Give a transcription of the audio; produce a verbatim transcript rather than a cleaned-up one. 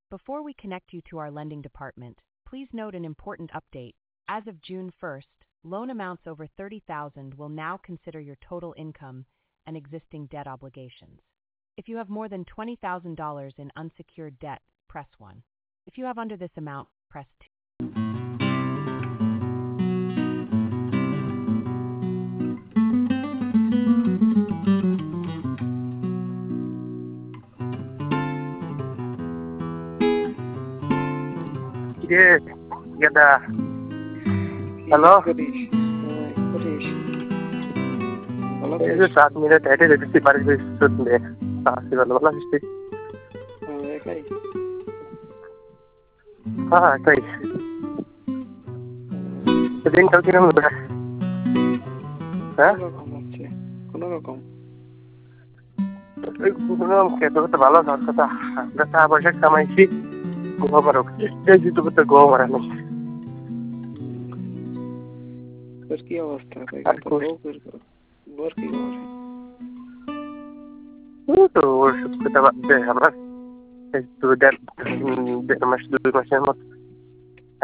Before we connect you to our lending department, please note an important update. As of June first, loan amounts over thirty thousand dollars will now consider your total income and existing debt obligations. If you have more than twenty thousand dollars in unsecured debt, press one. If you have under this amount, press two. Yes, ganda. Hello? Ganesh. Uh, Ganesh. Hello, This Ganesh. is सात मिनट है टे देखते बारिश भी सुन ले सात से वाला वाला हिस्से Uh, okay. हाँ हाँ सही तो दिन कल किरण होता है हाँ কোনো রকম হচ্ছে কোনো রকম तो एक बुना हम कहते हैं तो वाला साथ का था दस साल वर्ष का मैं इसी गोवा पर रुक ये जी तो बता गोवा पर नहीं তোর কি অবস্থা তাই আর তো কোশ বউ বের কর বর কি করে वो तो वो शुक्र था बात है हमारा तो डर डर मश दूर मश